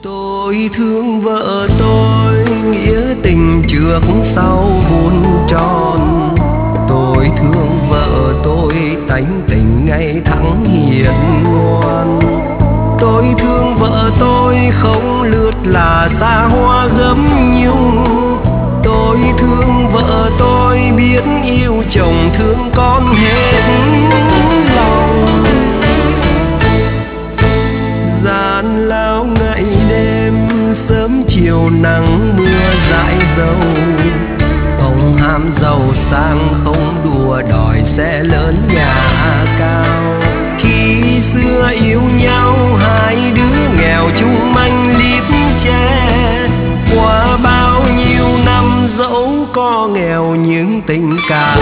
Tôi thương vợ tôi, nghĩa tình trước sau vuông tròn. Tôi thương vợ tôi, tánh tình ngày thẳng hiền ngoan. Tôi thương vợ tôi, không lướt là xa hoa gấm nhung. Tôi thương vợ tôi, biết yêu chồng thương con hết lòng. Gian lao ngày đêm, sớm chiều nắng mưa dãi dầu. Ông ham giàu sang không đùa đòi xe lớn nhà cao. Khi xưa yêu nhau hai đứa nghèo chung manh lít che. Qua bao nhiêu năm dẫu có nghèo nhưng tình cảm